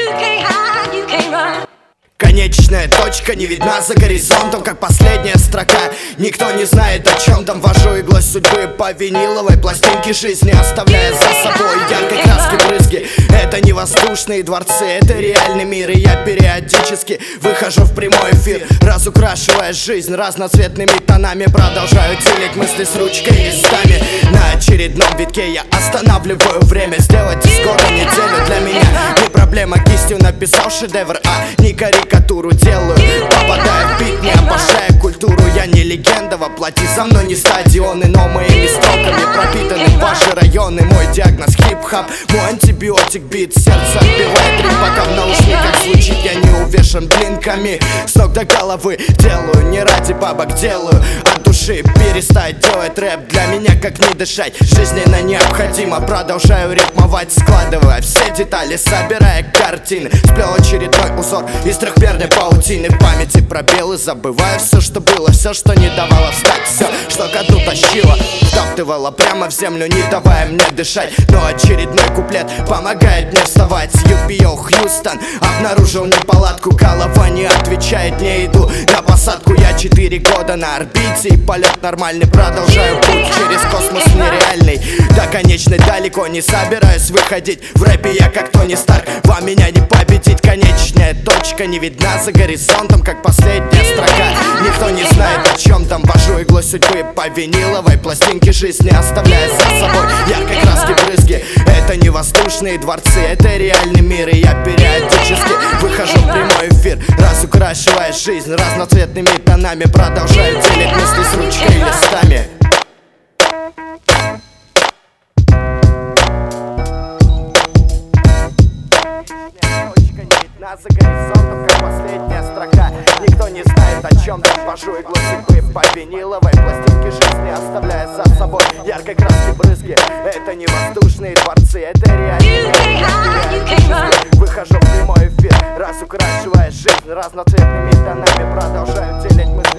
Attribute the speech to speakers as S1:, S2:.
S1: Конечная точка не видна за горизонтом, как последняя строка. Никто не знает, о чем там. Вожу иглой судьбы по виниловой пластинке жизни, оставляя за собой яркой краски брызги. Это не воздушные дворцы, это реальный мир. И я периодически выхожу в прямой эфир, разукрашивая жизнь разноцветными тонами. Продолжаю делить мысли с ручкой и листами. На очередном витке я останавливаю время. Сделать из года неделю для меня не проблема. Кистью написал шедевр, а не карикатуру делаю. Попадая в бит, не обожая культуру. Я не легенда, воплоти со мной не стадионы, но моими строками пропитаны ваши районы. Мой диагноз хип-хап, мой антибиотик бит. Сердце отбивает ритм, пока в наушниках звучит. Я не увешан блинками, с ног до головы делаю. Не ради бабок делаю, от души. Перестать делать рэп для меня как не дышать. Жизненно необходимо, продолжаю рифмовать, складывая все детали, собирая картины. Сплел очередной узор из трехмерной паутины. В памяти пробелы, забывая все, что было, все, что не давало встать, все, что ко дну тащило, втаптывало прямо в землю, не давая мне дышать. Но очередной куплет помогает мне вставать. UPO Хьюстон, обнаружил неполадку, голова не отвечает, не иду на посадку. Я 4 года на орбите, и полет нормальный. Продолжаю путь через космос нереальный, до конечной далеко не собираюсь выходить. В рэпе я как Тони Старк, вам меня не победить. Конечная точка не видна за горизонтом, как последняя строка. Никто не знает, о чем там. Вожу иглой судьбы по виниловой пластинке жизни, оставляя за собой яркой краски брызги. Это не воздушные дворцы, это реальный мир. И я периодически выхожу в прямой эфир, разукрашивая жизнь разноцветными тонами. Продолжаю делить мысли с ручкой и листами. За горизонтом, как последняя строка. Никто не знает, о чем там. Вожу иглу судьбы по виниловой пластинке жизни, оставляя за собой яркой краски брызги. Это не воздушные дворцы, это реальный мир. Выхожу в прямой эфир, разукрашивая жизнь разноцветными тонами. Продолжаю делить мысли